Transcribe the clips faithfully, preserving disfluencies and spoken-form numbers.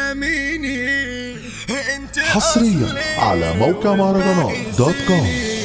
فيتاميني انت حصريا على موقع مهرجانات دوت كوم.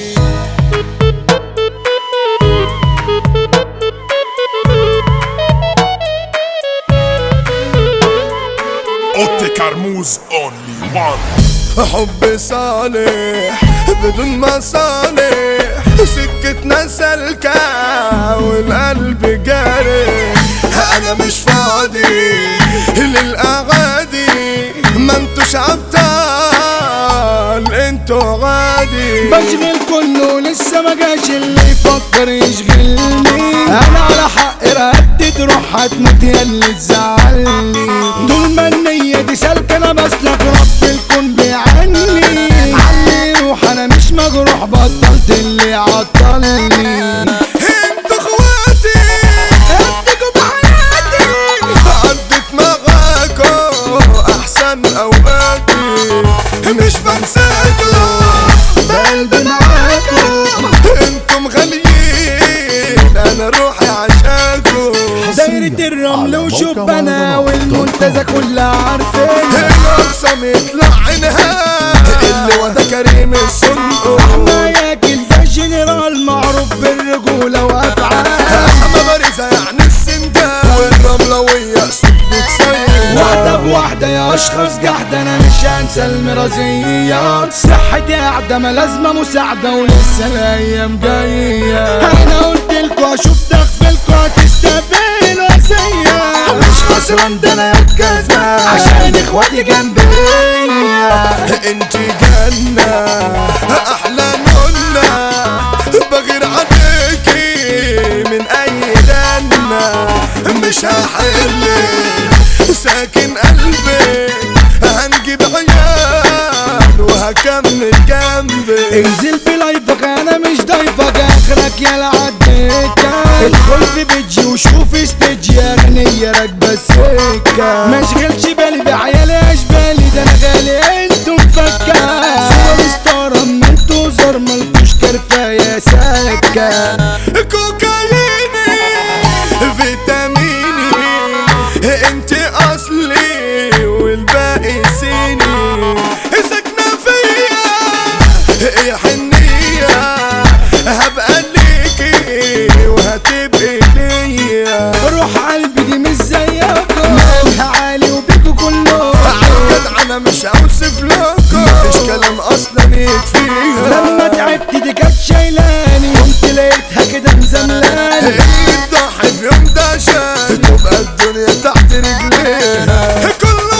اوتي كرموز اونلي وان. حب صالح بدون مصالح، سكتنا سلكة والقلب جارح. انا مش فاضي للاغادي، ما انتوش ابطال انتوا عادي. بشغل كله لسه ما جاش اللي يفكر يشغلني. انا على حق ردت روح هتموت يا اللي تزعلني. طول ما النية دي سالكة انا بسلك رب الكون بيعني. علي روح انا مش مجروح، بطلت اللي عطلني. انتوا اخواتي اديكوا بحياتي، عدت معاكوا احسن اوقاتي. مش بنساكوا بقلبي معاكوا، انتم غاليين انا روحي عشاكوا. دايرة الرمل وشبنا والمنتزه كلها عارفين. الاقسام يطلع عينها اللي وده كريم الصندوق. احنا ياكل ده جنرال معروف بالرجولة وافعال. احمى بارزة يعني السندان والرملوية صوت بتصير. واحدة بواحدة يا اشخاص جحدة، انا مش هنسى المرازيات. صحتي قاعدة ما لازمة مساعدة ولسه الايام جاية. انا قلتلكوا اشوف تغفلكوا هتستقبلوا اسيا. مش خسران ده انا يا كسبان عشان اخواتي جنبي. انتي جنة احلى نونة، بغير عليكي من اي دنة. مش هحلك ساكن قلبي، هنجيب عيال وهكمل جنبي. انزل بلايفك انا مش ضايفك، اخرك يا العديكة. ادخل في بيجي وشوف استيج يا غنية راكبة السكة. مشغلش بالي بعيالي اشبالي، ده انا غالي انتم فكة. صور ستارة اما انتوا زر ملكوش كرفة يا سكة. كوكاييني فيتاميني انت اصلي والباقي سيني. ساكنة فيا يا حنية، هبقى ليكي وهتبقي ليا. روح قلبي دي مش زيكم، مالها عالي وبيكوا كلهم. عالجد انا مش هوصف لكم، مفيش كلام اصلا يكفيها. لما تعبت دي كانت شايلاني، قمت لقيتها كده مزملاني. اللي تضحي في يوم ده عشان تبقى الدنيا تحت رجليها. كله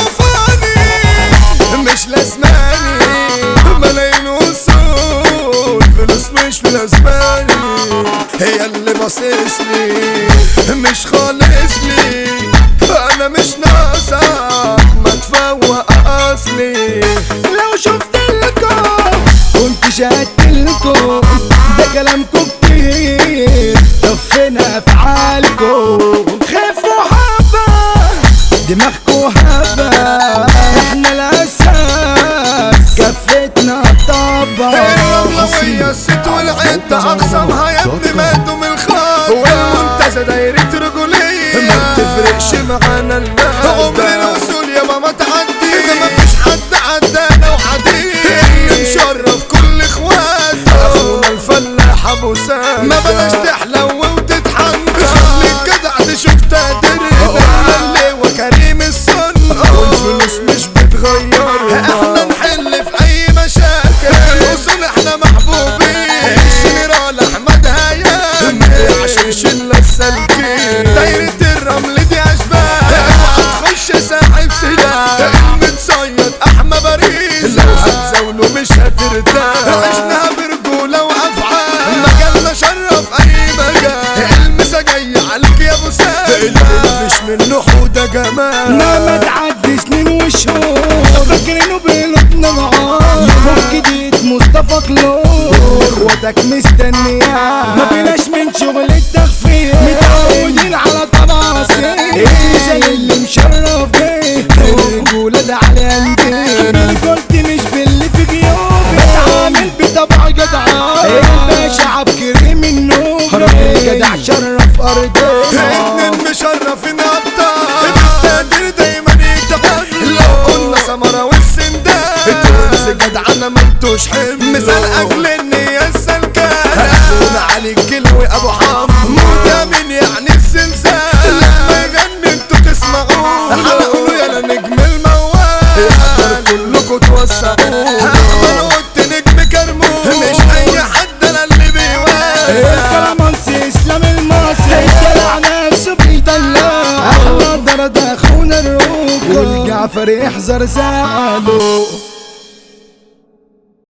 فاني مش لازماني، ملايين وصول فلوس مش لازماني. هي اللي باصصلي مش خالصلي، انا مش ناقصك ما تفوق اصلي. لو شفتلكوا كنت شهدتلكوا، ده كلامكوا كتير طب فين افعالكوا. خفوا حبة دماغكوا هبة، احنا الاساس كفتنا طبع. الرملوية الست والعدة اقسامها يا ابني ماتوا من الخط. والمنتزه دايرة رجولية ما بتفرقش معانا المادة. عمر الوصول يابا ما تعدي، ما فيش حد عدانا وحديد. اللي مشرف كل اخواته اخونا الفلاح ابو سام. ما بلاش تحلو وتتحنك، خليك جدع تشوف تقديرنا. اللي هو كريم السن والفلوس مش بتغيرنا. احنا نحل في اي مشاكل، الوصول احنا محبوبين. الجنرال احمد هيام عشان شلة السالكين. دايرة الرمل دي اشباه، اوعى تخش ساحب سلاح. المتصيد احمى باريس، لو هتزاوله مش هترتاح. عشناها برجولة وافعال، مجالنا شرف اي مجال. المسا جاي عليك يا ابو سام، اللي مفيش منه حودة جمال. ما تعدي سنين وشهور فاكرينه بيلطنا معاه. يفك جديد مصطفى كلور، اخواتك مستنياه. ما فيناش من شغل التخفيف، متعودين على طبع سيف. زي اللي مشرف بيه الرجولة ده على قلبي. بالقلت مش باللي في جيوبي، بتعامل بطبع جدعان. الباشا عبد كريم النور، جدع شرف ارضي. اتنين مشرفين ابطال، بالتقدير دايما يتعاملوا. لو لاجل النية السلكانة هتكون علي الكلوي ابو حمود يا مين يعني الزلزال لما يغني انتوا تسمعوه حلقوا له يا نجم الموال يقدر كلكوا توسعوه احمد قلت نجم كرموه مش اي حد انا اللي بيواسع الكلامانسي اسلام المصري الدلع نفسه بيدلع احمد درد اخونا الروكو والجعفر يحذر زعله.